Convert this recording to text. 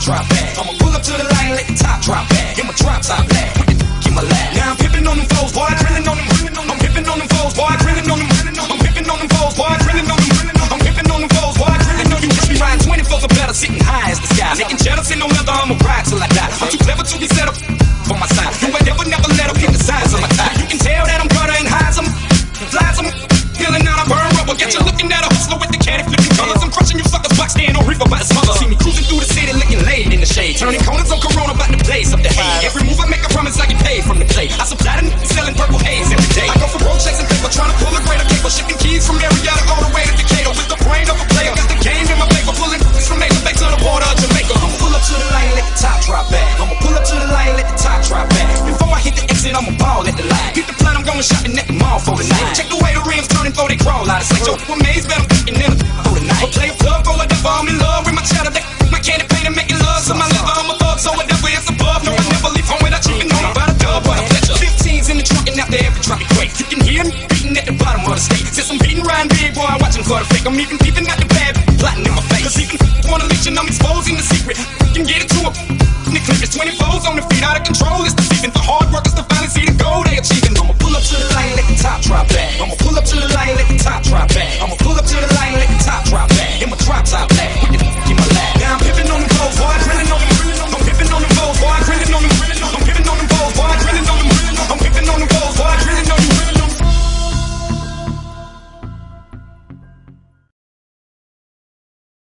drop back. I'ma pull up to the line, let the top drop back. Get my drop top black, put the in my lap. Now I'm pimping on them foes, boy, drilling on them. I'm pimping on them foes, boy, drilling on them. I'm pimping on them foes, boy, drilling on them. I'm pimping on them foes, boy, drilling on you. Just be riding 24 or better, sitting high as the sky. Making jealous and no leather, I'ma ride till I die. I'm too clever to be set up for my side. You ain't never let up hit the size of my tie. You can tell that I'm gutter and hides them, flies them. Feeling out, I burn rubber. Get you looking at a hustler with the caddy flipping colors. I'm crushing you suckers, box stand on reefer by the smother. See me cruising through the city, looking laid in the shade. Turning corners on Corona, about to blaze up the hay. Every move I make, I promise I get paid from the play. I supply the niggas selling purple haze every day. I go for road checks and paper, trying to pull a greater cable. Shipping keys from Marietta all the way to Decatur. With the brain of a player, got the game in my paper. Pulling from Major Bay to the border of Jamaica. I'ma pull up to the line, let the top drop back. I'ma pull up to the line, let the top drop back. Before I hit the exit, I'ma ball at the line. Get the plan, I'm going shopping at the mall for the night. Check the way the rims turning for they crawl out of sight. Yo, I'm amazed, man, I'm fucking in for the night. I'll play a plug for whatever, I'm in love with my cheddar. My candy paint and making love to my liver. I'm a thug, so whatever is above. No, I never leave home without chicken on about a dub. What a pleasure. 15's in the trunk and out there every drop it quake. You can hear me beating at the bottom of the state. Since I'm beating riding big, boy, watching for the fake. I'm even peeping at the bad, plotting in my face. Cause even wanna leech and I'm exposing the secret. You can get it to a the clip. It's 24s on the feet, out of control. It's deceiving the hard workers to finally see the goal they achieve.